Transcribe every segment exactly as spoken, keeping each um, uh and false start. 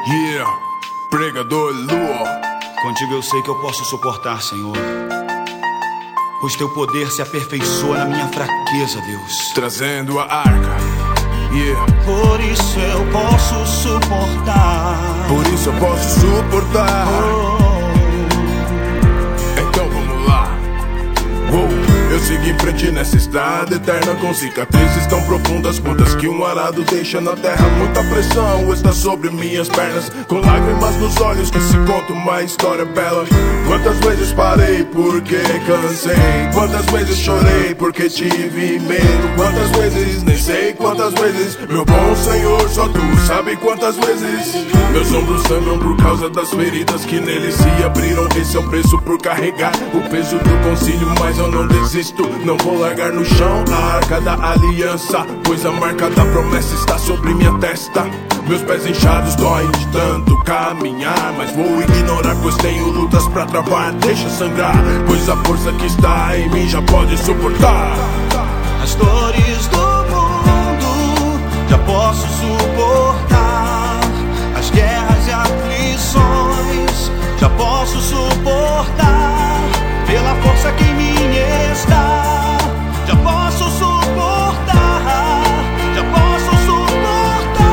Yeah, pregador Lua. Contigo eu sei que eu posso suportar, Senhor, pois teu poder se aperfeiçoa na minha fraqueza, Deus. Trazendo a arca. Yeah. Por isso eu posso suportar. Por isso eu posso suportar. Oh. Então vamos lá. Oh. Eu sigo em frente nessa estrada eterna, com cicatrizes tão profundas quantas que um arado deixa na terra. Muita pressão está sobre minhas pernas, com lágrimas nos olhos que se conta uma história bela. Quantas vezes parei porque cansei, quantas vezes chorei porque tive medo, quantas vezes nem sei quantas vezes, meu bom Senhor, só tu sabe quantas vezes. Meus ombros sangram por causa das feridas que neles se abriram. Esse é o preço por carregar o peso do concílio, mas eu não desisto. Não vou largar no chão a arca da aliança, pois a marca da promessa está sobre minha testa. Meus pés inchados doem de tanto caminhar, mas vou ignorar, pois tenho lutas pra travar. Deixa sangrar, pois a força que está em mim já pode suportar as dores do mundo. Já posso suportar as guerras e aflições. Já posso suportar pela força que em mim está. Já posso suportar, já posso suportar.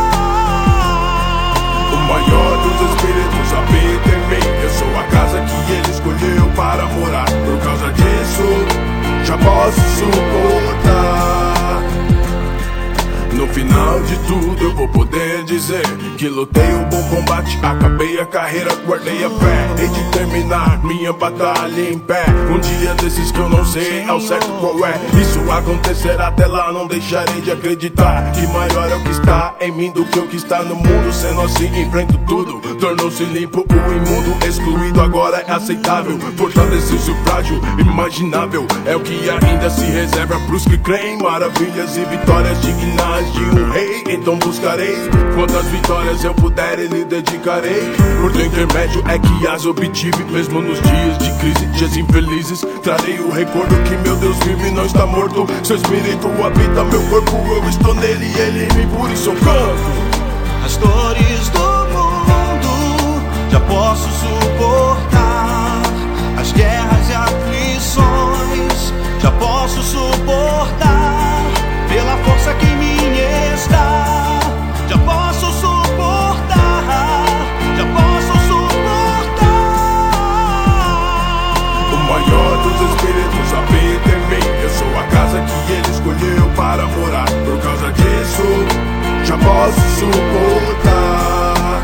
O maior dos espíritos habita em mim. Eu sou a casa que ele escolheu para morar. Por causa disso, já posso suportar. No final de tudo eu vou poder dizer que lutei o bom combate, acabei a carreira, guardei a fé. Hei de terminar minha batalha em pé. Um dia desses que eu não sei ao certo qual é, isso acontecerá, até lá não deixarei de acreditar que maior é o que está em mim do que o que está no mundo. Sendo assim enfrento tudo, tornou-se limpo o imundo. Excluído agora é aceitável, fortaleceu-se o frágil, imaginável. É o que ainda se reserva pros que creem. Maravilhas e vitórias dignas de um rei, então buscarei. Quantas vitórias eu puder e lhe dedicarei. Por teu intermédio é que as obtive, mesmo nos dias de crise, dias infelizes. Trarei o recordo que meu Deus vive e não está morto. Seu espírito habita meu corpo, eu estou nele e ele em mim, por isso eu canto. As dores do mundo já posso suportar, as guerras e aflições já posso suportar pela força que em mim está. Já posso suportar, já posso suportar. O maior dos espíritos habita em mim. Eu sou a casa que ele escolheu para morar. Por causa disso, já posso suportar.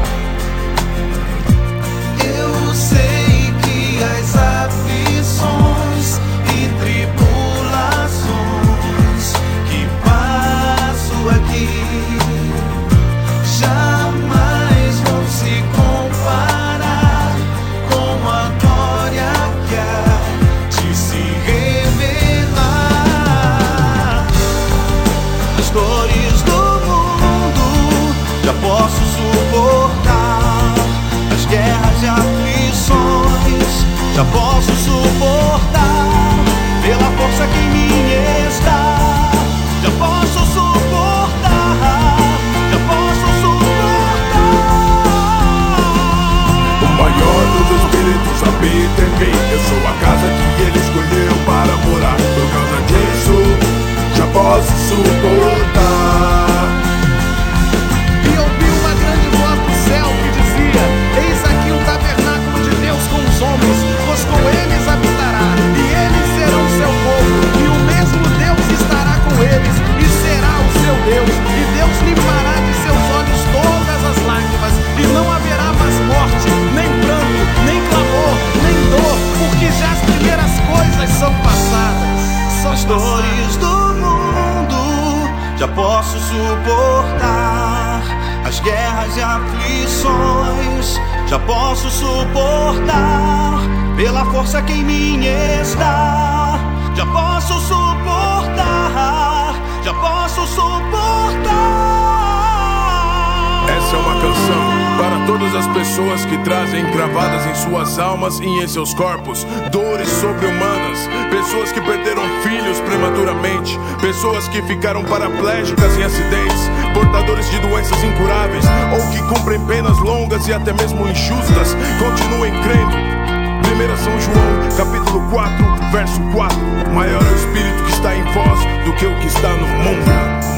Eu sei que as aflições e tribulações que passo aqui jamais vão se comparar com a glória que há de se revelar. As dores do mundo já posso suportar, as guerras e aflições já posso suportar pela força que em mim está. Já posso suportar, já posso suportar. O maior dos espíritos habita em mim. Eu sou a casa que ele escolheu para morar. Por causa disso, já posso suportar. E ouvi uma grande voz do céu que dizia: eis aqui o tabernáculo de Deus com os homens, pois com eles habitará, e eles serão seu povo, e o mesmo Deus estará com eles, e será o seu Deus, e Deus limpará de seus olhos todas as lágrimas, e não haverá mais morte, nem pranto, nem clamor, nem dor, porque já as primeiras coisas são passadas. São As dores do mundo já posso suportar, as guerras e aflições já posso suportar pela força que em mim está. Já posso suportar, já posso suportar. Essa é uma canção para todas as pessoas que trazem cravadas em suas almas e em seus corpos dores sobre-humanas, pessoas que perderam filhos prematuramente, pessoas que ficaram paraplégicas em acidentes, portadores de doenças incuráveis ou que cumprem penas longas e até mesmo injustas, continuem crendo. primeira São João, capítulo quatro, verso quatro. Maior é o Espírito que está em vós do que o que está no mundo.